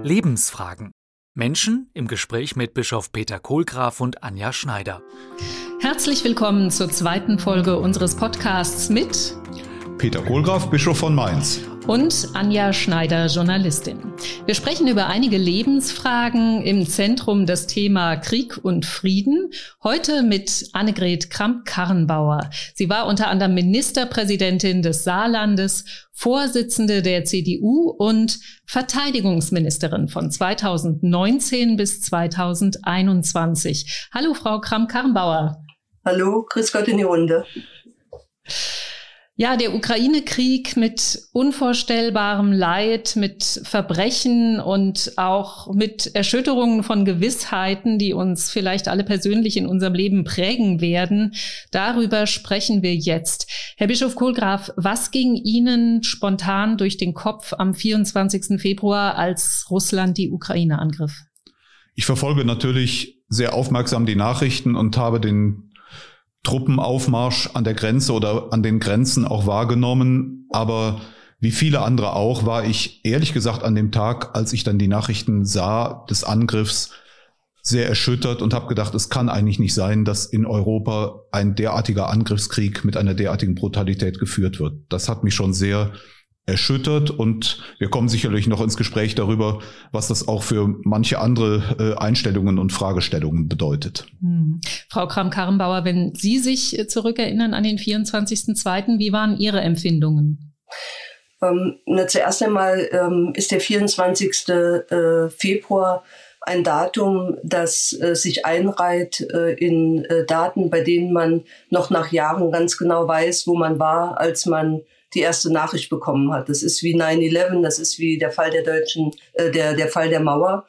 Lebensfragen. Menschen im Gespräch mit Bischof Peter Kohlgraf und Anja Schneider. Herzlich willkommen zur zweiten Folge unseres Podcasts mit Peter Kohlgraf, Bischof von Mainz. Und Anja Schneider, Journalistin. Wir sprechen über einige Lebensfragen, im Zentrum das Thema Krieg und Frieden. Heute mit Annegret Kramp-Karrenbauer. Sie war unter anderem Ministerpräsidentin des Saarlandes, Vorsitzende der CDU und Verteidigungsministerin von 2019 bis 2021. Hallo, Frau Kramp-Karrenbauer. Hallo, grüß Gott in die Runde. Ja, der Ukraine-Krieg mit unvorstellbarem Leid, mit Verbrechen und auch mit Erschütterungen von Gewissheiten, die uns vielleicht alle persönlich in unserem Leben prägen werden. Darüber sprechen wir jetzt. Herr Bischof Kohlgraf, was ging Ihnen spontan durch den Kopf am 24. Februar, als Russland die Ukraine angriff? Ich verfolge natürlich sehr aufmerksam die Nachrichten und habe den Truppenaufmarsch an der Grenze oder an den Grenzen auch wahrgenommen. Aber wie viele andere auch, war ich ehrlich gesagt an dem Tag, als ich dann die Nachrichten sah des Angriffs, sehr erschüttert und habe gedacht, es kann eigentlich nicht sein, dass in Europa ein derartiger Angriffskrieg mit einer derartigen Brutalität geführt wird. Das hat mich schon sehr erschüttert und wir kommen sicherlich noch ins Gespräch darüber, was das auch für manche andere Einstellungen und Fragestellungen bedeutet. Frau Kramp-Karrenbauer, wenn Sie sich zurückerinnern an den 24.02., wie waren Ihre Empfindungen? Zuerst einmal ist der 24. Februar ein Datum, das sich einreiht in Daten, bei denen man noch nach Jahren ganz genau weiß, wo man war, als man die erste Nachricht bekommen hat. Das ist wie 9/11, das ist wie der Fall der Fall der Mauer.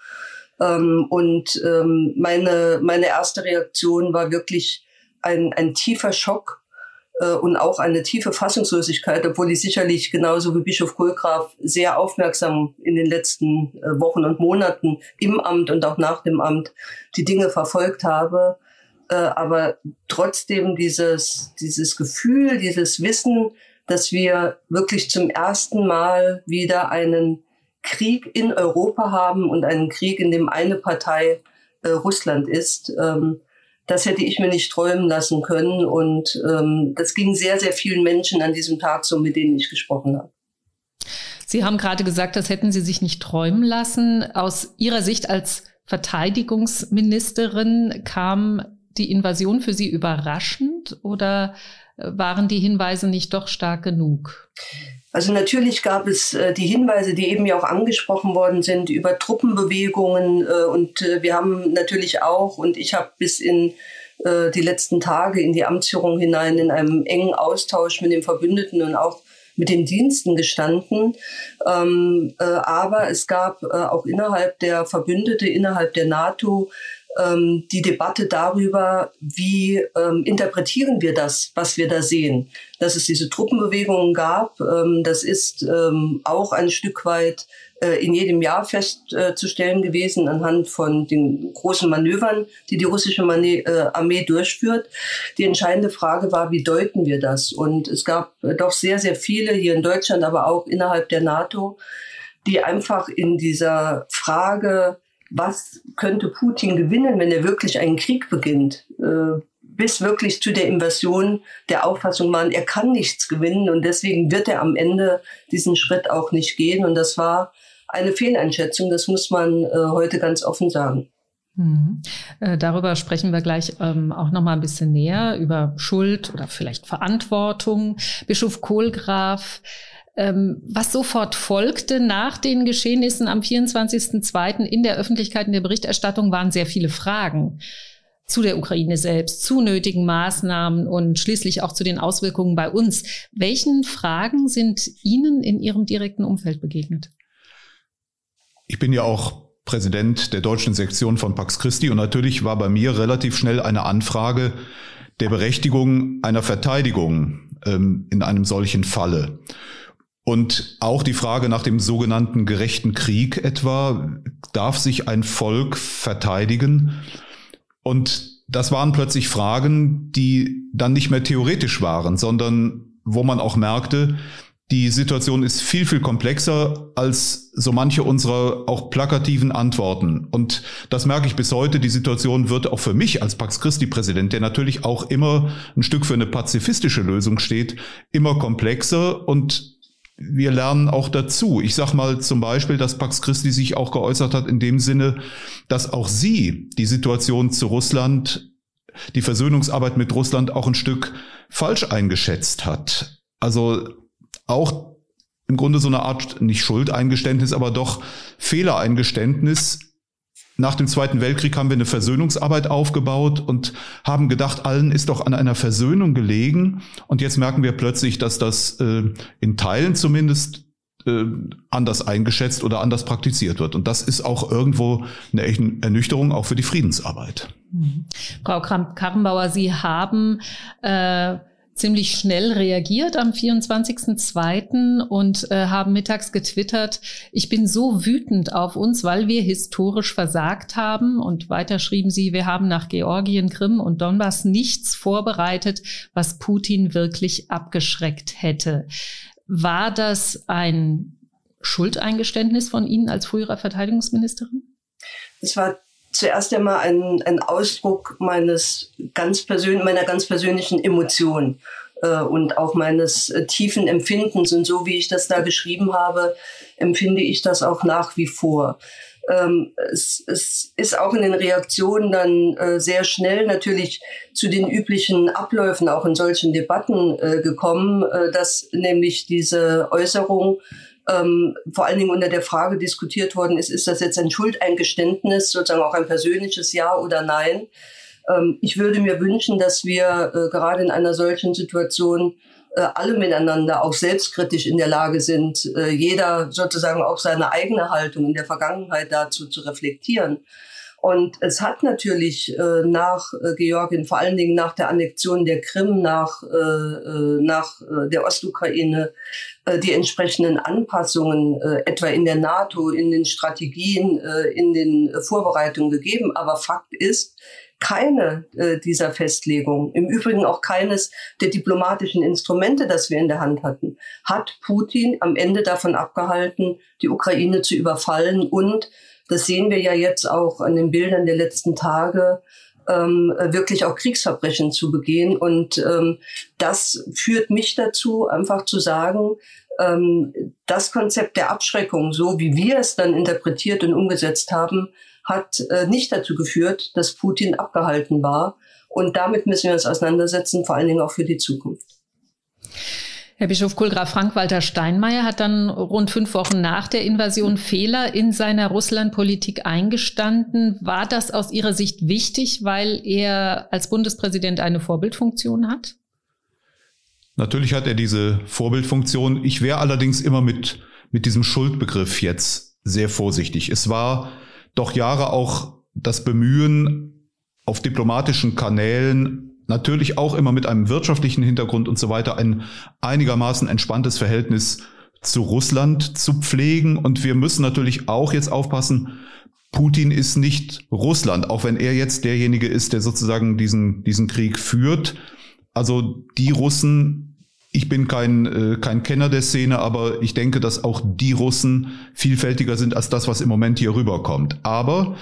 Meine erste Reaktion war wirklich ein tiefer Schock und auch eine tiefe Fassungslosigkeit, obwohl ich sicherlich genauso wie Bischof Kohlgraf sehr aufmerksam in den letzten Wochen und Monaten im Amt und auch nach dem Amt die Dinge verfolgt habe. Aber trotzdem dieses Gefühl, dieses Wissen, dass wir wirklich zum ersten Mal wieder einen Krieg in Europa haben und einen Krieg, in dem eine Partei Russland ist. Das hätte ich mir nicht träumen lassen können. Und das ging sehr, sehr vielen Menschen an diesem Tag so, mit denen ich gesprochen habe. Sie haben gerade gesagt, das hätten Sie sich nicht träumen lassen. Aus Ihrer Sicht als Verteidigungsministerin kam die Invasion für Sie überraschend oder waren die Hinweise nicht doch stark genug? Also natürlich gab es die Hinweise, die eben ja auch angesprochen worden sind, über Truppenbewegungen. Und wir haben natürlich auch, und ich habe bis in die letzten Tage in die Amtsführung hinein in einem engen Austausch mit den Verbündeten und auch mit den Diensten gestanden. Aber es gab auch innerhalb der Verbündete, innerhalb der NATO, die Debatte darüber, wie interpretieren wir das, was wir da sehen. Dass es diese Truppenbewegungen gab, das ist auch ein Stück weit in jedem Jahr festzustellen gewesen anhand von den großen Manövern, die die russische Armee durchführt. Die entscheidende Frage war, wie deuten wir das? Und es gab doch sehr, sehr viele hier in Deutschland, aber auch innerhalb der NATO, die einfach in dieser Frage, was könnte Putin gewinnen, wenn er wirklich einen Krieg beginnt, bis wirklich zu der Invasion der Auffassung waren, er kann nichts gewinnen und deswegen wird er am Ende diesen Schritt auch nicht gehen. Und das war eine Fehleinschätzung, das muss man heute ganz offen sagen. Darüber sprechen wir gleich auch noch mal ein bisschen näher, über Schuld oder vielleicht Verantwortung. Bischof Kohlgraf, was sofort folgte nach den Geschehnissen am 24.02. in der Öffentlichkeit, in der Berichterstattung, waren sehr viele Fragen zu der Ukraine selbst, zu nötigen Maßnahmen und schließlich auch zu den Auswirkungen bei uns. Welchen Fragen sind Ihnen in Ihrem direkten Umfeld begegnet? Ich bin ja auch Präsident der deutschen Sektion von Pax Christi und natürlich war bei mir relativ schnell eine Anfrage der Berechtigung einer Verteidigung in einem solchen Falle. Und auch die Frage nach dem sogenannten gerechten Krieg etwa, darf sich ein Volk verteidigen? Und das waren plötzlich Fragen, die dann nicht mehr theoretisch waren, sondern wo man auch merkte, Die Situation ist viel, viel komplexer als so manche unserer auch plakativen Antworten. Und das merke ich bis heute. Die Situation wird auch für mich als Pax Christi-Präsident, der natürlich auch immer ein Stück für eine pazifistische Lösung steht, immer komplexer, und wir lernen auch dazu. Ich sage mal zum Beispiel, dass Pax Christi sich auch geäußert hat in dem Sinne, dass auch sie die Situation zu Russland, die Versöhnungsarbeit mit Russland auch ein Stück falsch eingeschätzt hat. Also auch im Grunde so eine Art, nicht Schuldeingeständnis, aber doch Fehlereingeständnis. Nach dem Zweiten Weltkrieg haben wir eine Versöhnungsarbeit aufgebaut und haben gedacht, allen ist doch an einer Versöhnung gelegen. Und jetzt merken wir plötzlich, dass das in Teilen zumindest anders eingeschätzt oder anders praktiziert wird. Und das ist auch irgendwo eine echte Ernüchterung, auch für die Friedensarbeit. Frau Kramp-Karrenbauer, Sie haben ziemlich schnell reagiert am 24.02. und haben mittags getwittert: Ich bin so wütend auf uns, weil wir historisch versagt haben. Und weiter schrieben Sie: Wir haben nach Georgien, Krim und Donbass nichts vorbereitet, was Putin wirklich abgeschreckt hätte. War das ein Schuldeingeständnis von Ihnen als frühere Verteidigungsministerin? Es war zuerst einmal ein Ausdruck meiner ganz persönlichen Emotion und auch meines tiefen Empfindens. Und so wie ich das da geschrieben habe, empfinde ich das auch nach wie vor. Es ist auch in den Reaktionen dann sehr schnell natürlich zu den üblichen Abläufen auch in solchen Debatten gekommen, dass nämlich diese Äußerung vor allen Dingen unter der Frage diskutiert worden ist das jetzt ein Schuldeingeständnis, sozusagen auch ein persönliches Ja oder Nein. Ich würde mir wünschen, dass wir gerade in einer solchen Situation alle miteinander auch selbstkritisch in der Lage sind, jeder sozusagen auch seine eigene Haltung in der Vergangenheit dazu zu reflektieren. Und es hat natürlich nach Georgien, vor allen Dingen nach der Annexion der Krim, nach der Ostukraine, die entsprechenden Anpassungen etwa in der NATO, in den Strategien, in den Vorbereitungen gegeben. Aber Fakt ist, keine dieser Festlegungen, im Übrigen auch keines der diplomatischen Instrumente, das wir in der Hand hatten, hat Putin am Ende davon abgehalten, die Ukraine zu überfallen. Und das sehen wir ja jetzt auch an den Bildern der letzten Tage, wirklich auch Kriegsverbrechen zu begehen. Und das führt mich dazu, einfach zu sagen, das Konzept der Abschreckung, so wie wir es dann interpretiert und umgesetzt haben, hat nicht dazu geführt, dass Putin abgehalten war. Und damit müssen wir uns auseinandersetzen, vor allen Dingen auch für die Zukunft. Herr Bischof Kohlgraf, Frank-Walter Steinmeier hat dann rund 5 Wochen nach der Invasion Fehler in seiner Russlandpolitik eingestanden. War das aus Ihrer Sicht wichtig, weil er als Bundespräsident eine Vorbildfunktion hat? Natürlich hat er diese Vorbildfunktion. Ich wäre allerdings immer mit diesem Schuldbegriff jetzt sehr vorsichtig. Es war doch Jahre auch das Bemühen auf diplomatischen Kanälen, natürlich auch immer mit einem wirtschaftlichen Hintergrund und so weiter, ein einigermaßen entspanntes Verhältnis zu Russland zu pflegen. Und wir müssen natürlich auch jetzt aufpassen, Putin ist nicht Russland, auch wenn er jetzt derjenige ist, der sozusagen diesen Krieg führt. Also die Russen, ich bin kein Kenner der Szene, aber ich denke, dass auch die Russen vielfältiger sind als das, was im Moment hier rüberkommt. Aber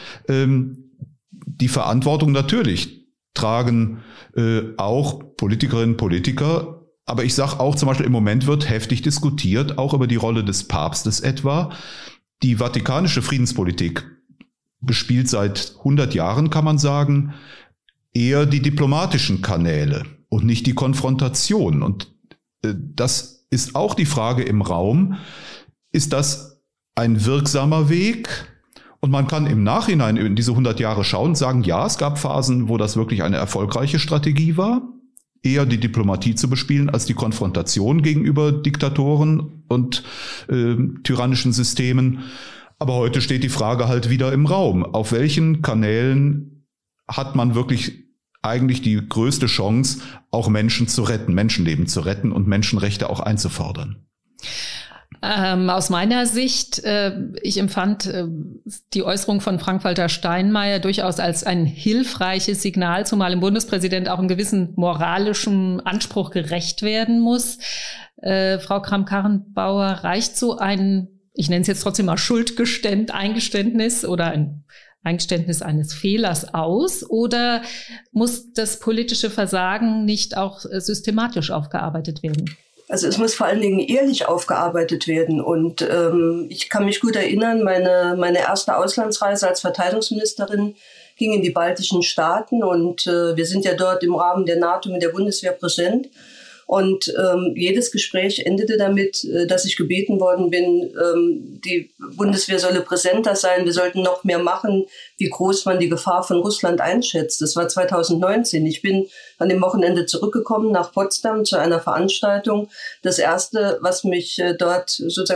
die Verantwortung natürlich tragen auch Politikerinnen und Politiker. Aber ich sage auch zum Beispiel, im Moment wird heftig diskutiert, auch über die Rolle des Papstes etwa. Die vatikanische Friedenspolitik bespielt seit 100 Jahren, kann man sagen, eher die diplomatischen Kanäle und nicht die Konfrontation. Und das ist auch die Frage im Raum, ist das ein wirksamer Weg? Und man kann im Nachhinein in diese 100 Jahre schauen und sagen, ja, es gab Phasen, wo das wirklich eine erfolgreiche Strategie war, eher die Diplomatie zu bespielen als die Konfrontation gegenüber Diktatoren und tyrannischen Systemen. Aber heute steht die Frage halt wieder im Raum. Auf welchen Kanälen hat man wirklich eigentlich die größte Chance, auch Menschen zu retten, Menschenleben zu retten und Menschenrechte auch einzufordern? Aus meiner Sicht, ich empfand die Äußerung von Frank-Walter Steinmeier durchaus als ein hilfreiches Signal, zumal dem Bundespräsident auch einem gewissen moralischen Anspruch gerecht werden muss. Frau Kramp-Karrenbauer, reicht so ein, ich nenne es jetzt trotzdem mal Eingeständnis oder ein Eingeständnis eines Fehlers aus, oder muss das politische Versagen nicht auch systematisch aufgearbeitet werden? Also es muss vor allen Dingen ehrlich aufgearbeitet werden. Und ich kann mich gut erinnern, meine erste Auslandsreise als Verteidigungsministerin ging in die baltischen Staaten. Und wir sind ja dort im Rahmen der NATO mit der Bundeswehr präsent. Und jedes Gespräch endete damit, dass ich gebeten worden bin, die Bundeswehr solle präsenter sein, wir sollten noch mehr machen, wie groß man die Gefahr von Russland einschätzt. Das war 2019. Ich bin an dem Wochenende zurückgekommen nach Potsdam zu einer Veranstaltung. Das Erste, was mich dort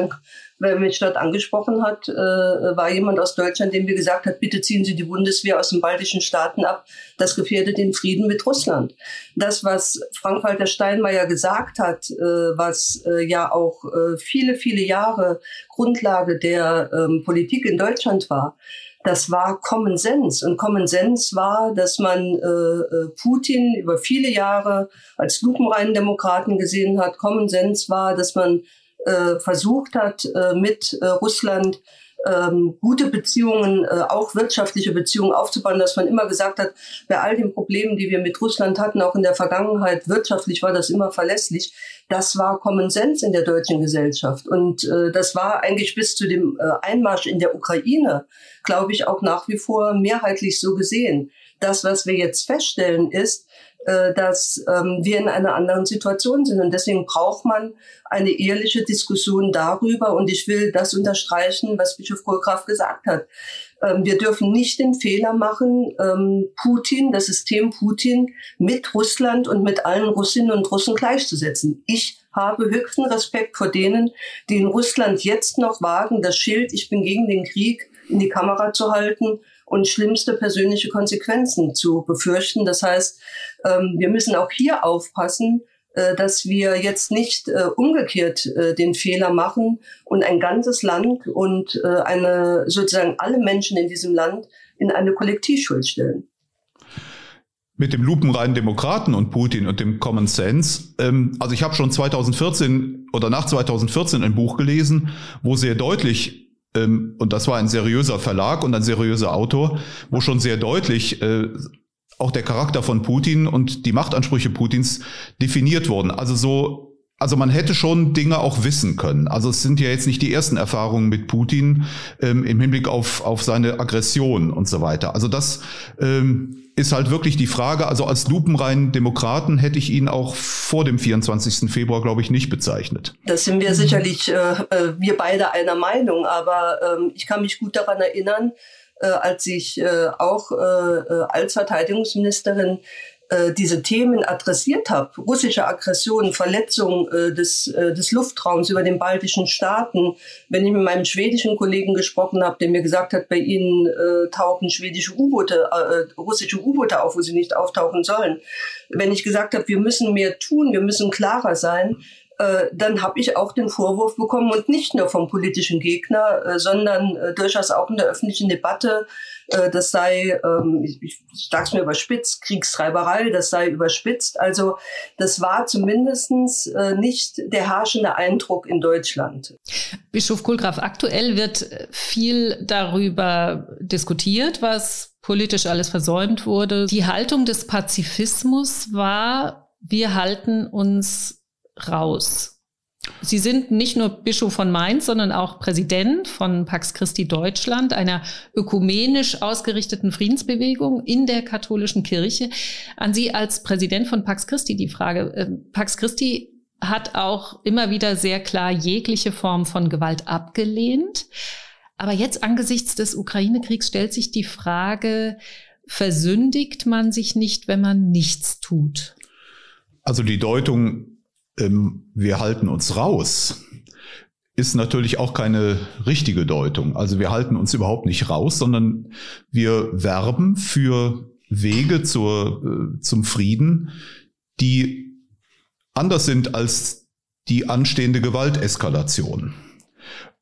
angesprochen hat, war jemand aus Deutschland, dem wir gesagt hat, bitte ziehen Sie die Bundeswehr aus den baltischen Staaten ab. Das gefährdet den Frieden mit Russland. Das, was Frank-Walter Steinmeier gesagt hat, was ja auch viele, viele Jahre Grundlage der Politik in Deutschland war, das war Common Sense. Und Common Sense war, dass man Putin über viele Jahre als lupenreinen Demokraten gesehen hat. Common Sense war, dass man versucht hat, mit Russland gute Beziehungen, auch wirtschaftliche Beziehungen aufzubauen, dass man immer gesagt hat, bei all den Problemen, die wir mit Russland hatten, auch in der Vergangenheit, wirtschaftlich war das immer verlässlich. Das war Common Sense in der deutschen Gesellschaft. Und das war eigentlich bis zu dem Einmarsch in der Ukraine, glaube ich, auch nach wie vor mehrheitlich so gesehen. Das, was wir jetzt feststellen, ist, dass wir in einer anderen Situation sind. Und deswegen braucht man eine ehrliche Diskussion darüber. Und ich will das unterstreichen, was Bischof Kohlgraf gesagt hat. Wir dürfen nicht den Fehler machen, Putin, das System Putin, mit Russland und mit allen Russinnen und Russen gleichzusetzen. Ich habe höchsten Respekt vor denen, die in Russland jetzt noch wagen, das Schild „Ich bin gegen den Krieg" in die Kamera zu halten und schlimmste persönliche Konsequenzen zu befürchten. Das heißt, wir müssen auch hier aufpassen, dass wir jetzt nicht umgekehrt den Fehler machen und ein ganzes Land und sozusagen alle Menschen in diesem Land in eine Kollektivschuld stellen. Mit dem lupenreinen Demokraten und Putin und dem Common Sense. Also ich habe schon 2014 oder nach 2014 ein Buch gelesen, wo sehr deutlich, und das war ein seriöser Verlag und ein seriöser Autor, wo schon sehr deutlich auch der Charakter von Putin und die Machtansprüche Putins definiert wurden. Also man hätte schon Dinge auch wissen können. Also es sind ja jetzt nicht die ersten Erfahrungen mit Putin im Hinblick auf seine Aggression und so weiter. Also das ist halt wirklich die Frage. Also als lupenreinen Demokraten hätte ich ihn auch vor dem 24. Februar, glaube ich, nicht bezeichnet. Das sind wir sicherlich, wir beide einer Meinung. Aber ich kann mich gut daran erinnern, als ich auch als Verteidigungsministerin diese Themen adressiert habe, russische Aggression, Verletzung des Luftraums über den baltischen Staaten. Wenn ich mit meinem schwedischen Kollegen gesprochen habe, der mir gesagt hat, bei ihnen tauchen russische U-Boote auf, wo sie nicht auftauchen sollen. Wenn ich gesagt habe, wir müssen mehr tun, wir müssen klarer sein, dann habe ich auch den Vorwurf bekommen, und nicht nur vom politischen Gegner, sondern durchaus auch in der öffentlichen Debatte, das sei, ich sag's mir überspitzt, Kriegstreiberei, das sei überspitzt. Also das war zumindestens nicht der herrschende Eindruck in Deutschland. Bischof Kohlgraf, aktuell wird viel darüber diskutiert, was politisch alles versäumt wurde. Die Haltung des Pazifismus war, wir halten uns raus. Sie sind nicht nur Bischof von Mainz, sondern auch Präsident von Pax Christi Deutschland, einer ökumenisch ausgerichteten Friedensbewegung in der katholischen Kirche. An Sie als Präsident von Pax Christi die Frage. Pax Christi hat auch immer wieder sehr klar jegliche Form von Gewalt abgelehnt. Aber jetzt angesichts des Ukraine-Kriegs stellt sich die Frage, versündigt man sich nicht, wenn man nichts tut? Also die Deutung, wir halten uns raus, ist natürlich auch keine richtige Deutung. Also wir halten uns überhaupt nicht raus, sondern wir werben für Wege zum Frieden, die anders sind als die anstehende Gewalteskalation.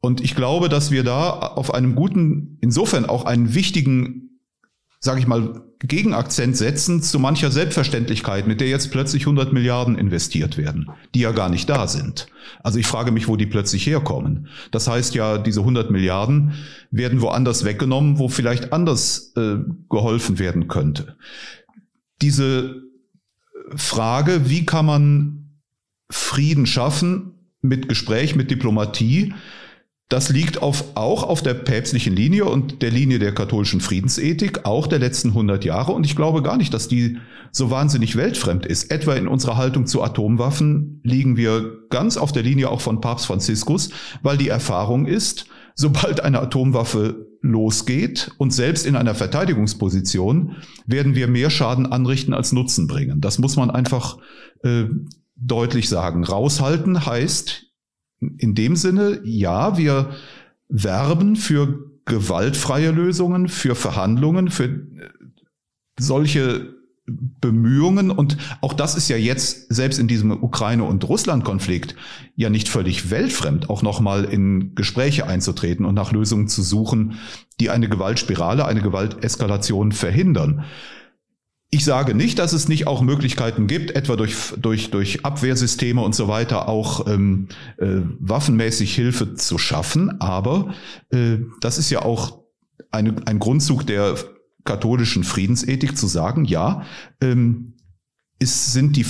Und ich glaube, dass wir da auf einem guten, insofern auch einen wichtigen, sage ich mal, Gegenakzent setzen zu mancher Selbstverständlichkeit, mit der jetzt plötzlich 100 Milliarden investiert werden, die ja gar nicht da sind. Also ich frage mich, wo die plötzlich herkommen. Das heißt ja, diese 100 Milliarden werden woanders weggenommen, wo vielleicht anders geholfen werden könnte. Diese Frage, wie kann man Frieden schaffen mit Gespräch, mit Diplomatie, das liegt auch auf der päpstlichen Linie und der Linie der katholischen Friedensethik, auch der letzten 100 Jahre. Und ich glaube gar nicht, dass die so wahnsinnig weltfremd ist. Etwa in unserer Haltung zu Atomwaffen liegen wir ganz auf der Linie auch von Papst Franziskus, weil die Erfahrung ist, sobald eine Atomwaffe losgeht und selbst in einer Verteidigungsposition, werden wir mehr Schaden anrichten als Nutzen bringen. Das muss man einfach deutlich sagen. Raushalten heißt in dem Sinne, ja, wir werben für gewaltfreie Lösungen, für Verhandlungen, für solche Bemühungen. Und auch das ist ja jetzt, selbst in diesem Ukraine- und Russland-Konflikt, ja nicht völlig weltfremd, auch nochmal in Gespräche einzutreten und nach Lösungen zu suchen, die eine Gewaltspirale, eine Gewalteskalation verhindern. Ich sage nicht, dass es nicht auch Möglichkeiten gibt, etwa durch Abwehrsysteme und so weiter auch waffenmäßig Hilfe zu schaffen. Aber das ist ja auch ein Grundzug der katholischen Friedensethik zu sagen, ja, sind die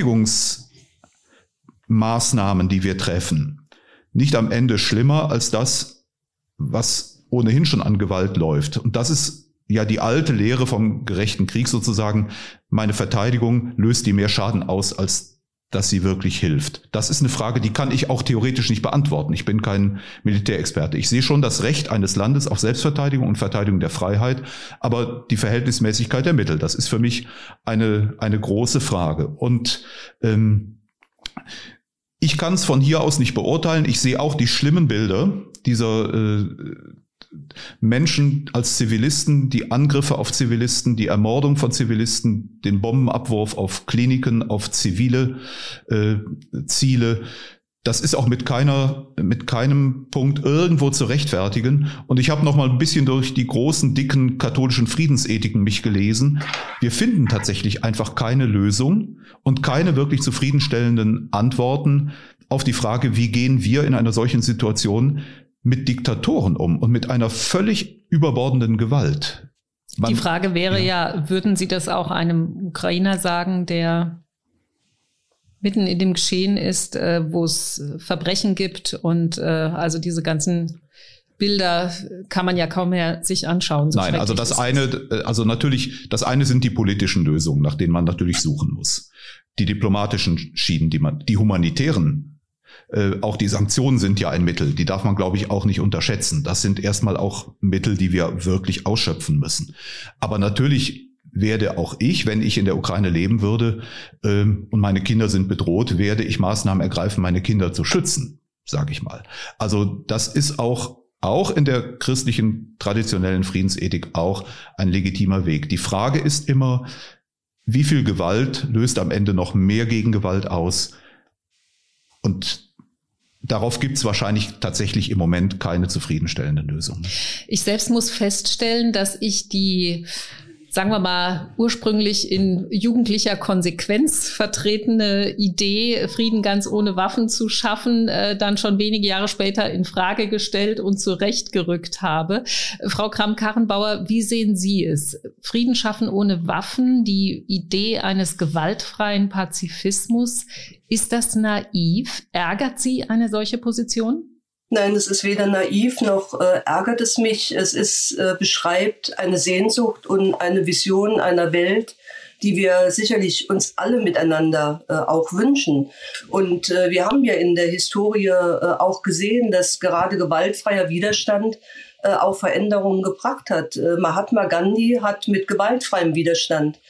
Verteidigungsmaßnahmen, die wir treffen, nicht am Ende schlimmer als das, was ohnehin schon an Gewalt läuft. Und das ist ja die alte Lehre vom gerechten Krieg sozusagen. Meine Verteidigung löst die mehr Schaden aus, als dass sie wirklich hilft. Das ist eine Frage, die kann ich auch theoretisch nicht beantworten. Ich bin kein Militärexperte. Ich sehe schon das Recht eines Landes auf Selbstverteidigung und Verteidigung der Freiheit, aber die Verhältnismäßigkeit der Mittel, das ist für mich eine große Frage. Und ich kann es von hier aus nicht beurteilen. Ich sehe auch die schlimmen Bilder dieser Menschen als Zivilisten, die Angriffe auf Zivilisten, die Ermordung von Zivilisten, den Bombenabwurf auf Kliniken, auf zivile Ziele. Das ist auch mit keinem Punkt irgendwo zu rechtfertigen. Und ich habe noch mal ein bisschen durch die großen, dicken katholischen Friedensethiken mich gelesen. Wir finden tatsächlich einfach keine Lösung und keine wirklich zufriedenstellenden Antworten auf die Frage, wie gehen wir in einer solchen Situation mit Diktatoren um und mit einer völlig überbordenden Gewalt. Die Frage wäre ja, würden Sie das auch einem Ukrainer sagen, der mitten in dem Geschehen ist, wo es Verbrechen gibt und also diese ganzen Bilder kann man ja kaum mehr sich anschauen. So Nein, also das eine sind die politischen Lösungen, nach denen man natürlich suchen muss. Die diplomatischen Schienen, die humanitären, auch die Sanktionen sind ja ein Mittel, die darf man, glaube ich, auch nicht unterschätzen. Das sind erstmal auch Mittel, die wir wirklich ausschöpfen müssen. Aber natürlich werde auch ich, wenn ich in der Ukraine leben würde und meine Kinder sind bedroht, werde ich Maßnahmen ergreifen, meine Kinder zu schützen, sage ich mal. Also das ist auch in der christlichen traditionellen Friedensethik auch ein legitimer Weg. Die Frage ist immer, wie viel Gewalt löst am Ende noch mehr Gegengewalt aus? Und darauf gibt es wahrscheinlich tatsächlich im Moment keine zufriedenstellende Lösung. Ich selbst muss feststellen, dass ich die, sagen wir mal, ursprünglich in jugendlicher Konsequenz vertretene Idee, Frieden ganz ohne Waffen zu schaffen, dann schon wenige Jahre später in Frage gestellt und zurechtgerückt habe. Frau Kramp-Karrenbauer, wie sehen Sie es? Frieden schaffen ohne Waffen, die Idee eines gewaltfreien Pazifismus, ist das naiv? Ärgert Sie eine solche Position? Nein, es ist weder naiv noch ärgert es mich. Es beschreibt eine Sehnsucht und eine Vision einer Welt, die wir sicherlich uns alle miteinander auch wünschen. Und wir haben ja in der Historie auch gesehen, dass gerade gewaltfreier Widerstand auch Veränderungen gebracht hat. Mahatma Gandhi hat mit gewaltfreiem Widerstand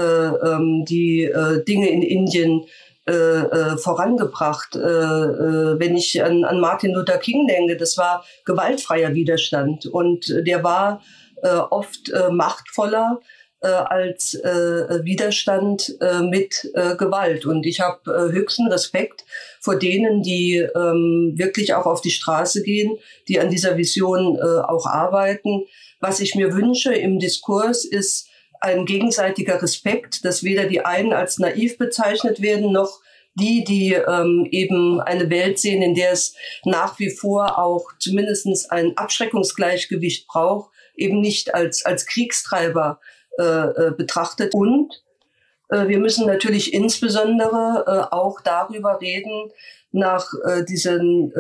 die Dinge in Indien vorangebracht. Wenn ich an Martin Luther King denke, das war gewaltfreier Widerstand und der war oft machtvoller als Widerstand mit Gewalt. Und ich habe höchsten Respekt vor denen, die wirklich auch auf die Straße gehen, die an dieser Vision auch arbeiten. Was ich mir wünsche im Diskurs ist ein gegenseitiger Respekt, dass weder die einen als naiv bezeichnet werden, noch die eben eine Welt sehen, in der es nach wie vor auch zumindest ein Abschreckungsgleichgewicht braucht, eben nicht als Kriegstreiber betrachtet. Und wir müssen natürlich insbesondere auch darüber reden, nach diesem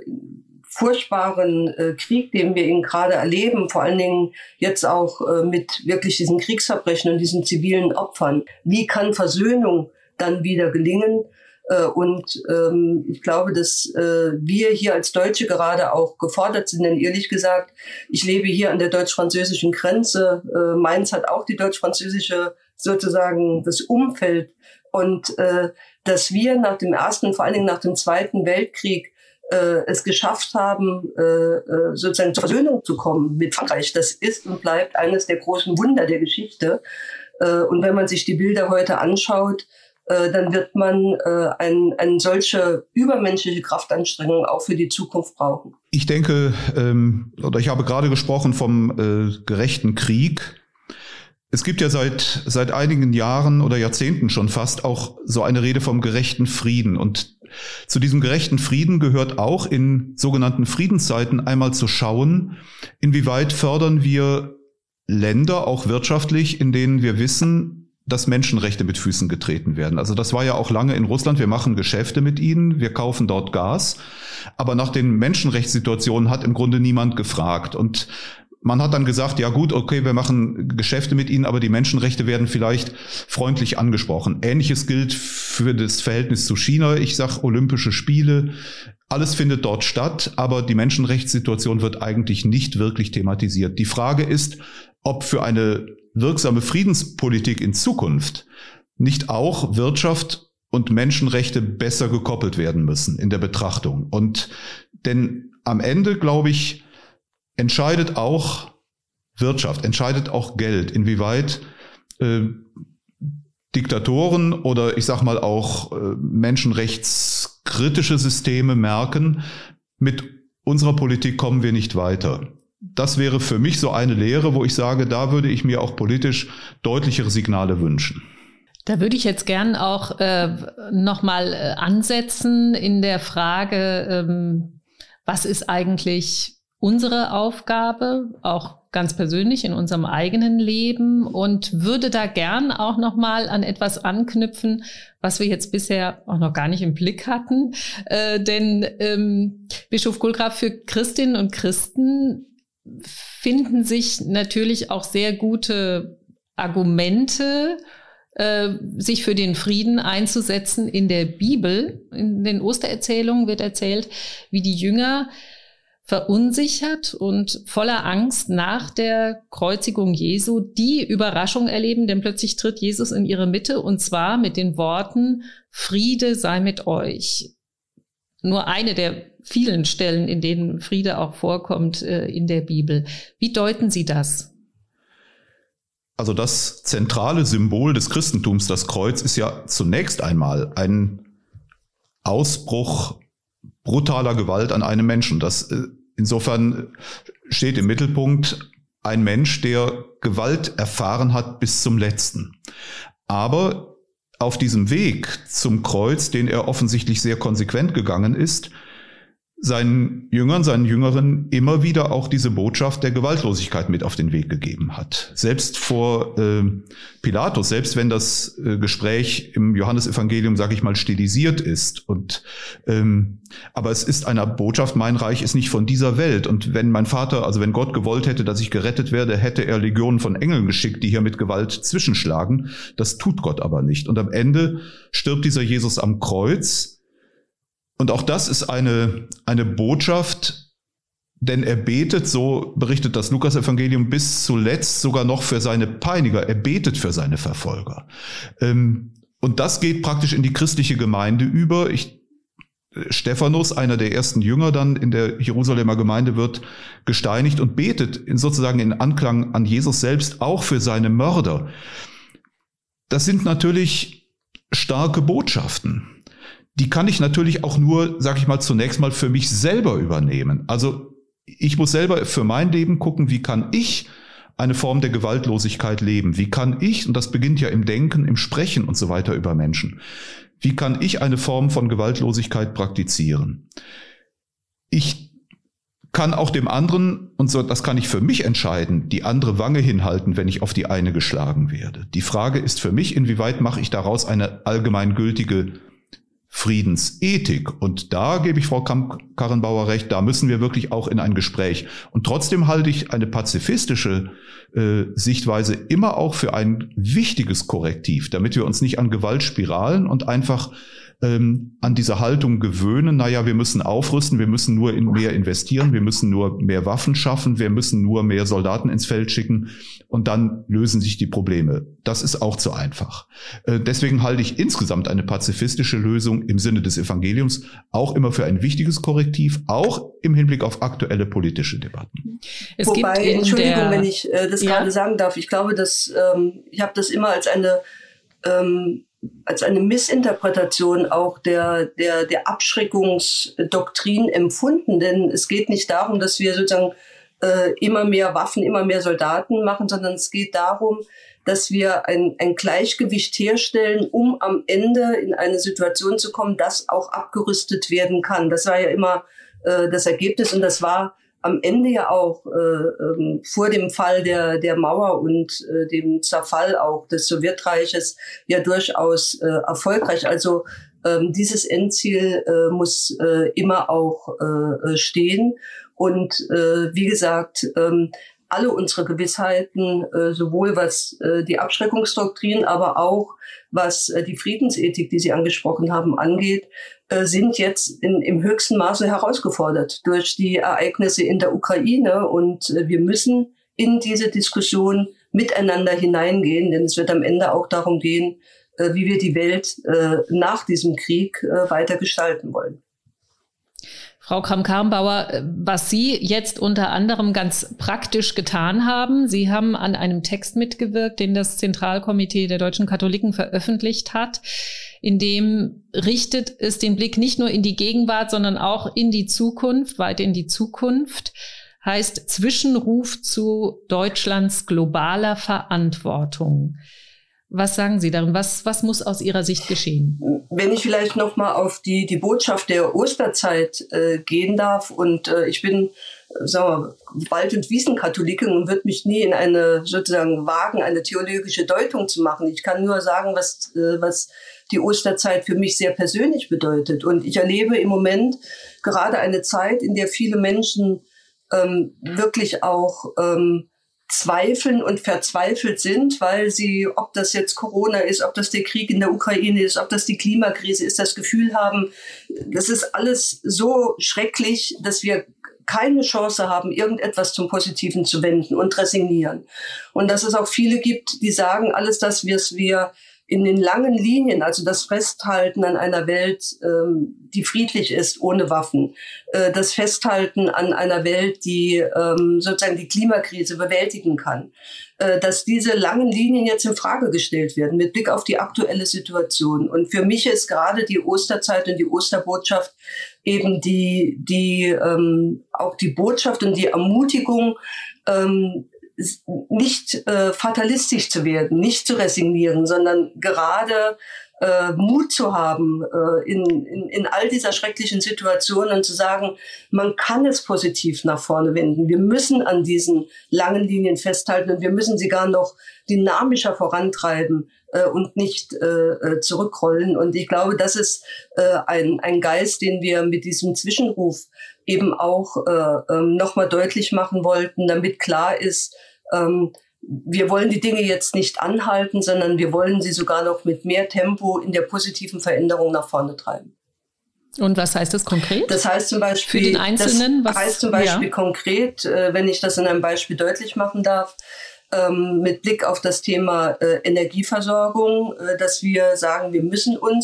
furchtbaren Krieg, den wir ihn gerade erleben, vor allen Dingen jetzt auch mit wirklich diesen Kriegsverbrechen und diesen zivilen Opfern. Wie kann Versöhnung dann wieder gelingen? Und ich glaube, dass wir hier als Deutsche gerade auch gefordert sind, denn ehrlich gesagt, ich lebe hier an der deutsch-französischen Grenze. Mainz hat auch die deutsch-französische sozusagen das Umfeld. Und dass wir nach dem Ersten, vor allen Dingen nach dem Zweiten Weltkrieg, es geschafft haben, sozusagen zur Versöhnung zu kommen mit Frankreich, das ist und bleibt eines der großen Wunder der Geschichte. Und wenn man sich die Bilder heute anschaut, dann wird man eine solche übermenschliche Kraftanstrengung auch für die Zukunft brauchen. Ich denke, oder ich habe gerade gesprochen vom gerechten Krieg. Es gibt ja seit einigen Jahren oder Jahrzehnten schon fast auch so eine Rede vom gerechten Frieden. Und zu diesem gerechten Frieden gehört auch in sogenannten Friedenszeiten einmal zu schauen, inwieweit fördern wir Länder auch wirtschaftlich, in denen wir wissen, dass Menschenrechte mit Füßen getreten werden. Also das war ja auch lange in Russland. Wir machen Geschäfte mit ihnen, wir kaufen dort Gas. Aber nach den Menschenrechtssituationen hat im Grunde niemand gefragt. Und man hat dann gesagt, ja gut, okay, wir machen Geschäfte mit ihnen, aber die Menschenrechte werden vielleicht freundlich angesprochen. Ähnliches gilt für das Verhältnis zu China. Ich sage Olympische Spiele. Alles findet dort statt, aber die Menschenrechtssituation wird eigentlich nicht wirklich thematisiert. Die Frage ist, ob für eine wirksame Friedenspolitik in Zukunft nicht auch Wirtschaft und Menschenrechte besser gekoppelt werden müssen in der Betrachtung. Und denn am Ende, glaube ich, entscheidet auch Wirtschaft, entscheidet auch Geld, inwieweit Diktatoren oder ich sag mal auch menschenrechtskritische Systeme merken, mit unserer Politik kommen wir nicht weiter. Das wäre für mich so eine Lehre, wo ich sage, da würde ich mir auch politisch deutlichere Signale wünschen. Da würde ich jetzt gern auch nochmal ansetzen in der Frage, was ist eigentlich unsere Aufgabe, auch ganz persönlich in unserem eigenen Leben, und würde da gern auch nochmal an etwas anknüpfen, was wir jetzt bisher auch noch gar nicht im Blick hatten. Denn Bischof Kohlgraf, für Christinnen und Christen finden sich natürlich auch sehr gute Argumente, sich für den Frieden einzusetzen. In der Bibel, in den Ostererzählungen wird erzählt, wie die Jünger verunsichert und voller Angst nach der Kreuzigung Jesu die Überraschung erleben, denn plötzlich tritt Jesus in ihre Mitte, und zwar mit den Worten: Friede sei mit euch. Nur eine der vielen Stellen, in denen Friede auch vorkommt in der Bibel. Wie deuten Sie das? Also das zentrale Symbol des Christentums, das Kreuz, ist ja zunächst einmal ein Ausbruch brutaler Gewalt an einem Menschen. Das insofern steht im Mittelpunkt ein Mensch, der Gewalt erfahren hat bis zum Letzten. Aber auf diesem Weg zum Kreuz, den er offensichtlich sehr konsequent gegangen ist, seinen Jüngern, seinen Jüngeren immer wieder auch diese Botschaft der Gewaltlosigkeit mit auf den Weg gegeben hat. Selbst vor Pilatus, selbst wenn das Gespräch im Johannesevangelium, sage ich mal, stilisiert ist. Aber es ist eine Botschaft, mein Reich ist nicht von dieser Welt. Und wenn mein Vater, also wenn Gott gewollt hätte, dass ich gerettet werde, hätte er Legionen von Engeln geschickt, die hier mit Gewalt zwischenschlagen. Das tut Gott aber nicht. Und am Ende stirbt dieser Jesus am Kreuz. Und auch das ist eine Botschaft, denn er betet, so berichtet das Lukas-Evangelium, bis zuletzt sogar noch für seine Peiniger. Er betet für seine Verfolger. Und das geht praktisch in die christliche Gemeinde über. Ich Stephanus, einer der ersten Jünger dann in der Jerusalemer Gemeinde, wird gesteinigt und betet sozusagen in Anklang an Jesus selbst auch für seine Mörder. Das sind natürlich starke Botschaften. Die kann ich natürlich auch nur, sag ich mal, zunächst mal für mich selber übernehmen. Also ich muss selber für mein Leben gucken, wie kann ich eine Form der Gewaltlosigkeit leben? Wie kann ich, und das beginnt ja im Denken, im Sprechen und so weiter über Menschen, wie kann ich eine Form von Gewaltlosigkeit praktizieren? Ich kann auch dem anderen, und so, das kann ich für mich entscheiden, die andere Wange hinhalten, wenn ich auf die eine geschlagen werde. Die Frage ist für mich, inwieweit mache ich daraus eine allgemeingültige Friedensethik. Und da gebe ich Frau Kramp-Karrenbauer recht, da müssen wir wirklich auch in ein Gespräch. Und trotzdem halte ich eine pazifistische Sichtweise immer auch für ein wichtiges Korrektiv, damit wir uns nicht an Gewaltspiralen und einfach an diese Haltung gewöhnen, naja, wir müssen aufrüsten, wir müssen nur mehr investieren, wir müssen nur mehr Waffen schaffen, wir müssen nur mehr Soldaten ins Feld schicken und dann lösen sich die Probleme. Das ist auch zu einfach. Deswegen halte ich insgesamt eine pazifistische Lösung im Sinne des Evangeliums auch immer für ein wichtiges Korrektiv, auch im Hinblick auf aktuelle politische Debatten. Wobei, Entschuldigung, wenn ich das gerade sagen darf, ich glaube, dass ich habe das immer als eine Missinterpretation auch der Abschreckungsdoktrin empfunden. Denn es geht nicht darum, dass wir sozusagen immer mehr Waffen, immer mehr Soldaten machen, sondern es geht darum, dass wir ein Gleichgewicht herstellen, um am Ende in eine Situation zu kommen, dass auch abgerüstet werden kann. Das war ja immer das Ergebnis und das war am Ende ja auch vor dem Fall der Mauer und dem Zerfall auch des Sowjetreiches ja durchaus erfolgreich. Also dieses Endziel muss immer auch stehen. Und wie gesagt, alle unsere Gewissheiten, sowohl was die Abschreckungsdoktrin, aber auch was die Friedensethik, die Sie angesprochen haben, angeht, sind jetzt im höchsten Maße herausgefordert durch die Ereignisse in der Ukraine. Und wir müssen in diese Diskussion miteinander hineingehen, denn es wird am Ende auch darum gehen, wie wir die Welt nach diesem Krieg weiter gestalten wollen. Frau Kramp-Karrenbauer, was Sie jetzt unter anderem ganz praktisch getan haben, Sie haben an einem Text mitgewirkt, den das Zentralkomitee der deutschen Katholiken veröffentlicht hat. In dem richtet es den Blick nicht nur in die Gegenwart, sondern auch in die Zukunft, weit in die Zukunft. Heißt Zwischenruf zu Deutschlands globaler Verantwortung. Was sagen Sie darin? Was muss aus Ihrer Sicht geschehen? Wenn ich vielleicht noch mal auf die Botschaft der Osterzeit gehen darf, und ich bin, sagen wir, Wald- und Wiesenkatholikin und würde mich nie in eine sozusagen wagen, eine theologische Deutung zu machen. Ich kann nur sagen, was die Osterzeit für mich sehr persönlich bedeutet. Und ich erlebe im Moment gerade eine Zeit, in der viele Menschen wirklich auch zweifeln und verzweifelt sind, weil sie, ob das jetzt Corona ist, ob das der Krieg in der Ukraine ist, ob das die Klimakrise ist, das Gefühl haben, das ist alles so schrecklich, dass wir keine Chance haben, irgendetwas zum Positiven zu wenden und resignieren. Und dass es auch viele gibt, die sagen, alles das, was wir in den langen Linien, also das Festhalten an einer Welt, die friedlich ist, ohne Waffen, das Festhalten an einer Welt, die sozusagen die Klimakrise bewältigen kann, dass diese langen Linien jetzt in Frage gestellt werden mit Blick auf die aktuelle Situation. Und für mich ist gerade die Osterzeit und die Osterbotschaft eben auch die Botschaft und die Ermutigung, nicht fatalistisch zu werden, nicht zu resignieren, sondern gerade Mut zu haben in all dieser schrecklichen Situationen und zu sagen, man kann es positiv nach vorne wenden. Wir müssen an diesen langen Linien festhalten und wir müssen sie gar noch dynamischer vorantreiben und nicht zurückrollen. Und ich glaube, das ist ein Geist, den wir mit diesem Zwischenruf eben auch nochmal deutlich machen wollten, damit klar ist, wir wollen die Dinge jetzt nicht anhalten, sondern wir wollen sie sogar noch mit mehr Tempo in der positiven Veränderung nach vorne treiben. Und was heißt das konkret? Das heißt zum Beispiel, für den Einzelnen, konkret, wenn ich das in einem Beispiel deutlich machen darf, mit Blick auf das Thema Energieversorgung, dass wir sagen, wir müssen uns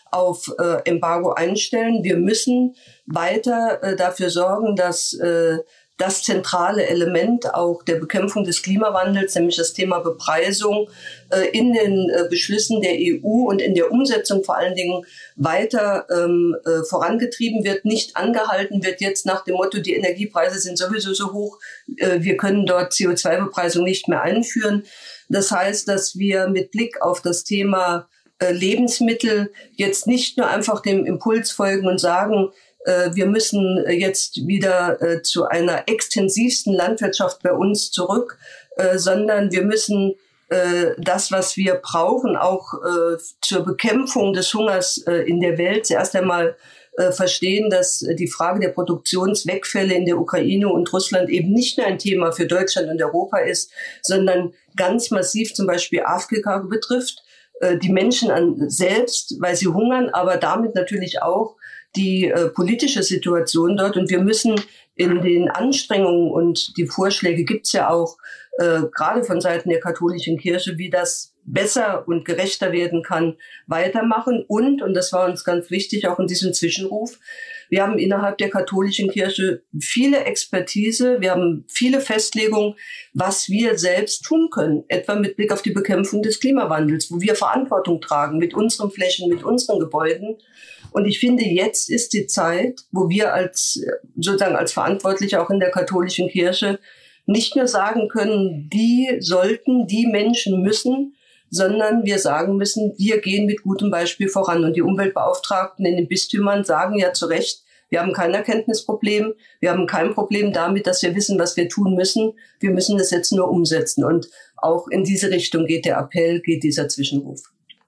auf Embargo einstellen. Wir müssen weiter dafür sorgen, dass das zentrale Element auch der Bekämpfung des Klimawandels, nämlich das Thema Bepreisung, in den Beschlüssen der EU und in der Umsetzung vor allen Dingen weiter vorangetrieben wird, nicht angehalten wird jetzt nach dem Motto, die Energiepreise sind sowieso so hoch, wir können dort CO2-Bepreisung nicht mehr einführen. Das heißt, dass wir mit Blick auf das Thema Lebensmittel jetzt nicht nur einfach dem Impuls folgen und sagen, wir müssen jetzt wieder zu einer extensivsten Landwirtschaft bei uns zurück, sondern wir müssen das, was wir brauchen, auch zur Bekämpfung des Hungers in der Welt, zuerst einmal verstehen, dass die Frage der Produktionswegfälle in der Ukraine und Russland eben nicht nur ein Thema für Deutschland und Europa ist, sondern ganz massiv zum Beispiel Afrika betrifft, die Menschen an selbst, weil sie hungern, aber damit natürlich auch die politische Situation dort. Und wir müssen in den Anstrengungen, und die Vorschläge gibt's ja auch, gerade von Seiten der katholischen Kirche, wie das besser und gerechter werden kann, weitermachen. Und das war uns ganz wichtig, auch in diesem Zwischenruf, wir haben innerhalb der katholischen Kirche viele Expertise, wir haben viele Festlegungen, was wir selbst tun können, etwa mit Blick auf die Bekämpfung des Klimawandels, wo wir Verantwortung tragen mit unseren Flächen, mit unseren Gebäuden. Und ich finde, jetzt ist die Zeit, wo wir als Verantwortliche auch in der katholischen Kirche nicht nur sagen können, die sollten, die Menschen müssen, sondern wir sagen müssen, wir gehen mit gutem Beispiel voran. Und die Umweltbeauftragten in den Bistümern sagen ja zu Recht, wir haben kein Erkenntnisproblem, wir haben kein Problem damit, dass wir wissen, was wir tun müssen. Wir müssen das jetzt nur umsetzen. Und auch in diese Richtung geht der Appell, geht dieser Zwischenruf.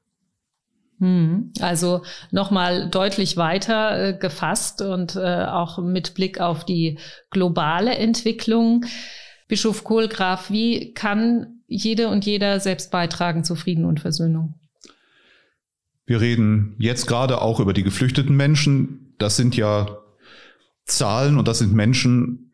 Also nochmal deutlich weiter gefasst und auch mit Blick auf die globale Entwicklung. Bischof Kohlgraf, wie kann jede und jeder selbst beitragen zu Frieden und Versöhnung? Wir reden jetzt gerade auch über die geflüchteten Menschen. Das sind ja Zahlen und das sind Menschen,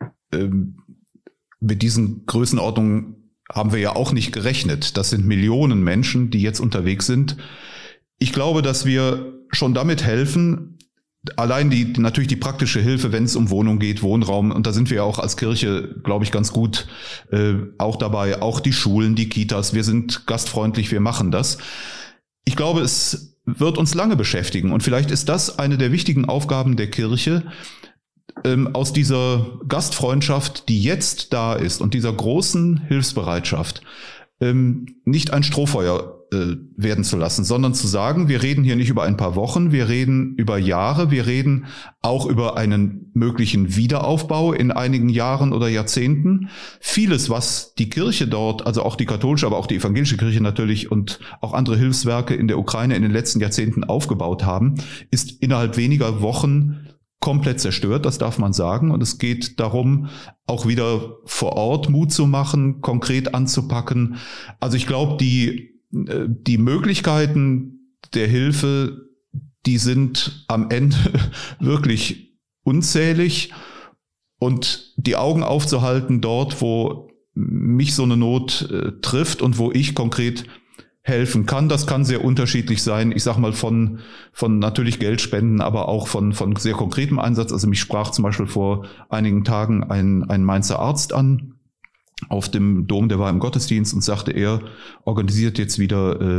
mit diesen Größenordnungen haben wir ja auch nicht gerechnet. Das sind Millionen Menschen, die jetzt unterwegs sind. Ich glaube, dass wir schon damit helfen, allein natürlich die praktische Hilfe, wenn es um Wohnung geht, Wohnraum, und da sind wir ja auch als Kirche, glaube ich, ganz gut auch dabei, auch die Schulen, die Kitas, wir sind gastfreundlich, wir machen das. Ich glaube, es wird uns lange beschäftigen und vielleicht ist das eine der wichtigen Aufgaben der Kirche, aus dieser Gastfreundschaft, die jetzt da ist und dieser großen Hilfsbereitschaft, nicht ein Strohfeuer werden zu lassen, sondern zu sagen, wir reden hier nicht über ein paar Wochen, wir reden über Jahre, wir reden auch über einen möglichen Wiederaufbau in einigen Jahren oder Jahrzehnten. Vieles, was die Kirche dort, also auch die katholische, aber auch die evangelische Kirche natürlich und auch andere Hilfswerke in der Ukraine in den letzten Jahrzehnten aufgebaut haben, ist innerhalb weniger Wochen komplett zerstört, das darf man sagen. Und es geht darum, auch wieder vor Ort Mut zu machen, konkret anzupacken. Also ich glaube, die Möglichkeiten der Hilfe, die sind am Ende wirklich unzählig. Und die Augen aufzuhalten dort, wo mich so eine Not trifft und wo ich konkret helfen kann. Das kann sehr unterschiedlich sein. Ich sag mal von natürlich Geldspenden, aber auch von sehr konkretem Einsatz. Also mich sprach zum Beispiel vor einigen Tagen ein Mainzer Arzt an auf dem Dom, der war im Gottesdienst und sagte, er organisiert jetzt wieder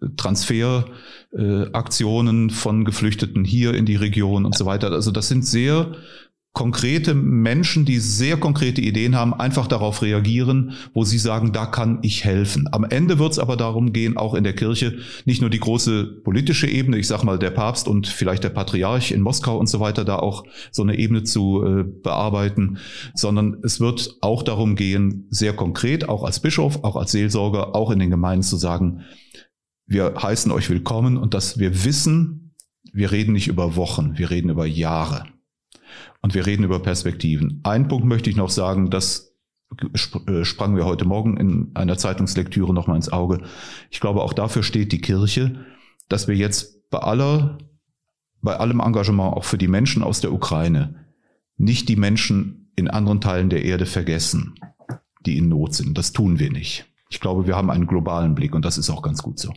Transferaktionen von Geflüchteten hier in die Region und so weiter. Also das sind sehr konkrete Menschen, die sehr konkrete Ideen haben, einfach darauf reagieren, wo sie sagen, da kann ich helfen. Am Ende wird es aber darum gehen, auch in der Kirche, nicht nur die große politische Ebene, ich sag mal der Papst und vielleicht der Patriarch in Moskau und so weiter, da auch so eine Ebene zu bearbeiten, sondern es wird auch darum gehen, sehr konkret, auch als Bischof, auch als Seelsorger, auch in den Gemeinden zu sagen, wir heißen euch willkommen und dass wir wissen, wir reden nicht über Wochen, wir reden über Jahre. Und wir reden über Perspektiven. Einen Punkt möchte ich noch sagen, das sprang mir heute Morgen in einer Zeitungslektüre nochmal ins Auge. Ich glaube, auch dafür steht die Kirche, dass wir jetzt bei allem Engagement auch für die Menschen aus der Ukraine nicht die Menschen in anderen Teilen der Erde vergessen, die in Not sind. Das tun wir nicht. Ich glaube, wir haben einen globalen Blick und das ist auch ganz gut so.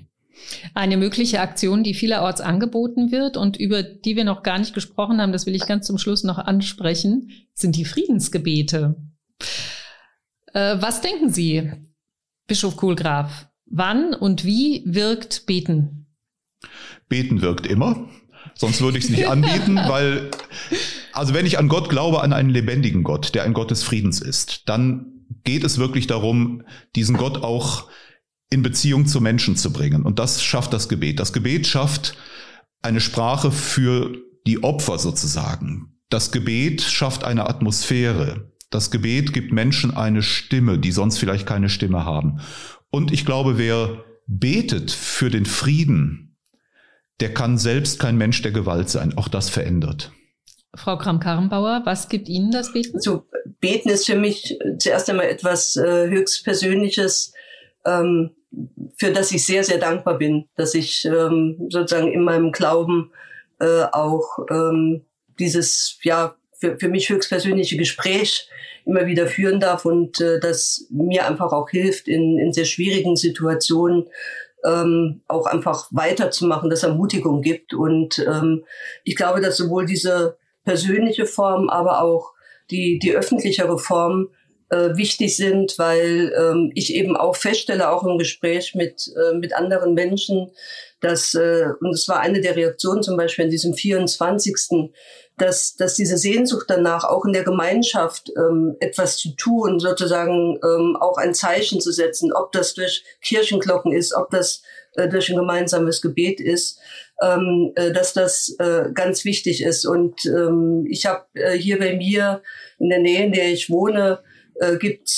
Eine mögliche Aktion, die vielerorts angeboten wird und über die wir noch gar nicht gesprochen haben, das will ich ganz zum Schluss noch ansprechen, sind die Friedensgebete. Was denken Sie, Bischof Kohlgraf? Wann und wie wirkt Beten? Beten wirkt immer, sonst würde ich es nicht anbieten, weil, also wenn ich an Gott glaube, an einen lebendigen Gott, der ein Gott des Friedens ist, dann geht es wirklich darum, diesen Gott auch in Beziehung zu Menschen zu bringen. Und das schafft das Gebet. Das Gebet schafft eine Sprache für die Opfer sozusagen. Das Gebet schafft eine Atmosphäre. Das Gebet gibt Menschen eine Stimme, die sonst vielleicht keine Stimme haben. Und ich glaube, wer betet für den Frieden, der kann selbst kein Mensch der Gewalt sein. Auch das verändert. Frau Kramp-Karrenbauer, was gibt Ihnen das Beten? So, Beten ist für mich zuerst einmal etwas höchst Persönliches, für das ich sehr, sehr dankbar bin, dass ich sozusagen in meinem Glauben auch dieses für mich höchstpersönliche Gespräch immer wieder führen darf und das mir einfach auch hilft, in sehr schwierigen Situationen auch einfach weiterzumachen, dass Ermutigung gibt. Und ich glaube, dass sowohl diese persönliche Form, aber auch die öffentlichere Form wichtig sind, weil ich eben auch feststelle, auch im Gespräch mit anderen Menschen, dass, und es war eine der Reaktionen zum Beispiel an diesem 24., dass diese Sehnsucht danach, auch in der Gemeinschaft etwas zu tun, sozusagen auch ein Zeichen zu setzen, ob das durch Kirchenglocken ist, ob das durch ein gemeinsames Gebet ist, dass das ganz wichtig ist. Und ich habe hier bei mir in der Nähe, in der ich wohne, gibt's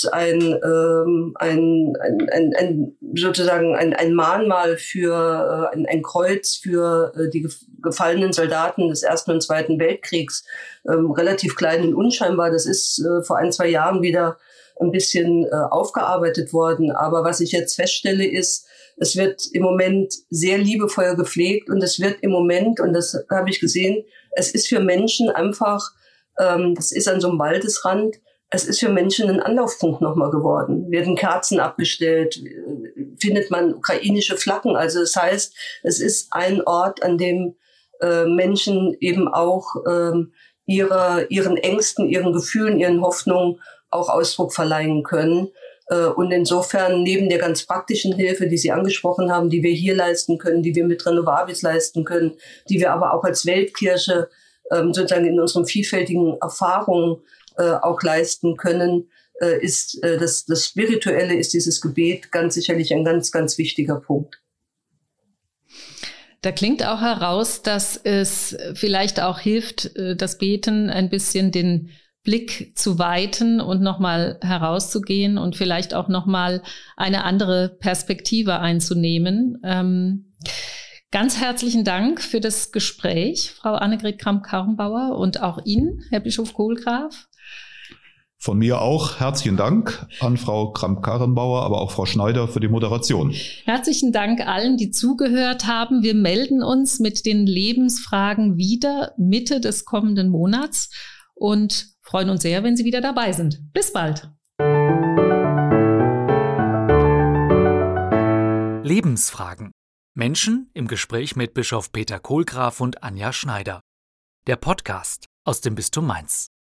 sozusagen ein Mahnmal für ein Kreuz für die gefallenen Soldaten des Ersten und Zweiten Weltkriegs, relativ klein und unscheinbar. Das ist vor 1-2 Jahren wieder ein bisschen aufgearbeitet worden. Aber was ich jetzt feststelle ist, es wird im Moment sehr liebevoll gepflegt und es wird im Moment, und das habe ich gesehen, es ist für Menschen einfach, das ist an so einem Waldesrand, es ist für Menschen ein Anlaufpunkt nochmal geworden. Werden Kerzen abgestellt, findet man ukrainische Flaggen. Also das heißt, es ist ein Ort, an dem Menschen eben auch ihren Ängsten, ihren Gefühlen, ihren Hoffnungen auch Ausdruck verleihen können. Und insofern neben der ganz praktischen Hilfe, die Sie angesprochen haben, die wir hier leisten können, die wir mit Renovabis leisten können, die wir aber auch als Weltkirche sozusagen in unseren vielfältigen Erfahrungen auch leisten können, ist das Spirituelle, ist dieses Gebet ganz sicherlich ein ganz, ganz wichtiger Punkt. Da klingt auch heraus, dass es vielleicht auch hilft, das Beten ein bisschen den Blick zu weiten und nochmal herauszugehen und vielleicht auch nochmal eine andere Perspektive einzunehmen. Ganz herzlichen Dank für das Gespräch, Frau Annegret Kramp-Karrenbauer, und auch Ihnen, Herr Bischof Kohlgraf. Von mir auch herzlichen Dank an Frau Kramp-Karrenbauer, aber auch Frau Schneider für die Moderation. Herzlichen Dank allen, die zugehört haben. Wir melden uns mit den Lebensfragen wieder Mitte des kommenden Monats und freuen uns sehr, wenn Sie wieder dabei sind. Bis bald. Lebensfragen. Menschen im Gespräch mit Bischof Peter Kohlgraf und Anja Schneider. Der Podcast aus dem Bistum Mainz.